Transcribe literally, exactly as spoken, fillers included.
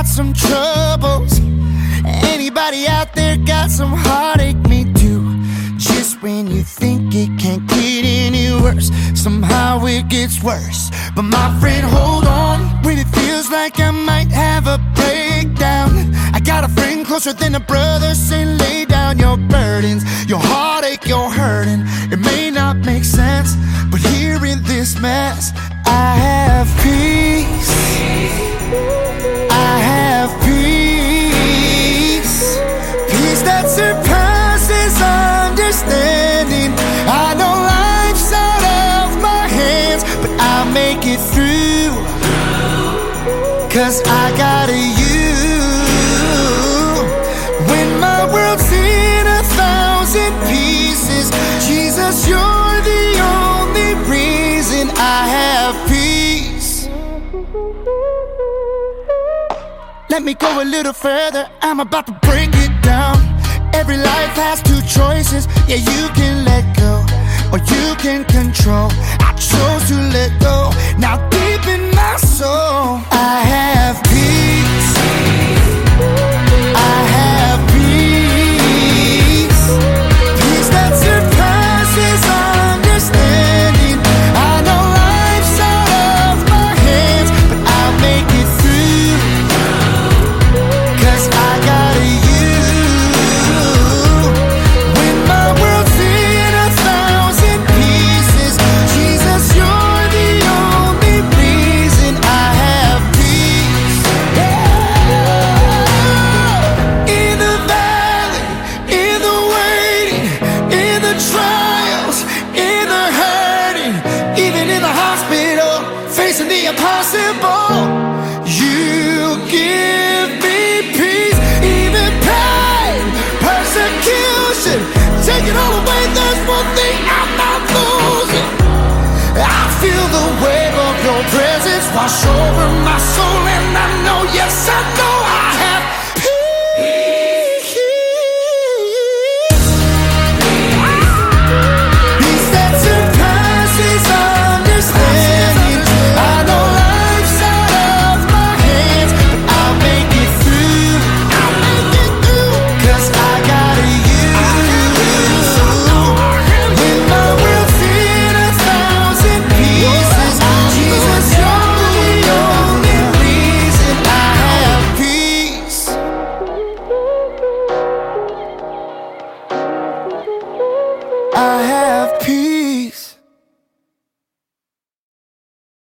got some troubles? Anybody out there got some heartache? Me too. Just when you think it can't get any worse, somehow it gets worse. But my friend, hold on, when it feels like I might have a breakdown. I got a friend closer than a brother saying lay down your burdens, your heartache, your hurting. It may not make sense, but here in this mess, I have peace. I have peace. Peace that surpasses understanding. I know life's out of my hands, but I'll make it through, 'cause I got a you. When my world's in a thousand pieces, Jesus, you're the only reason I have peace. Let me go a little further, I'm about to break it down. Every life has two choices. Yeah, you can let go, or you can control. I chose to let go. Now deep in my soul, I have peace. I have peace. Peace that surpasses understanding. I know life's out of my hands, but I'll make it through, 'cause I got a you. When my world's in a thousand pieces, Jesus, you're the only reason I have peace. Yeah. In the valley, in the waiting, in the trials, in the hurting, even in the hospital, facing the impossible, you give me peace. Even pain, persecution, take it all away, there's one thing I'm not losing. I feel the wave of your presence wash over my soul, and I know, yes, I know I have peace. Peace that surpasses understanding. I know life's out of my hands, but I'll make it through. I'll make it through, 'cause I got a you. When my world's in a thousand pieces, Jesus, you're the only reason I have peace. I have peace.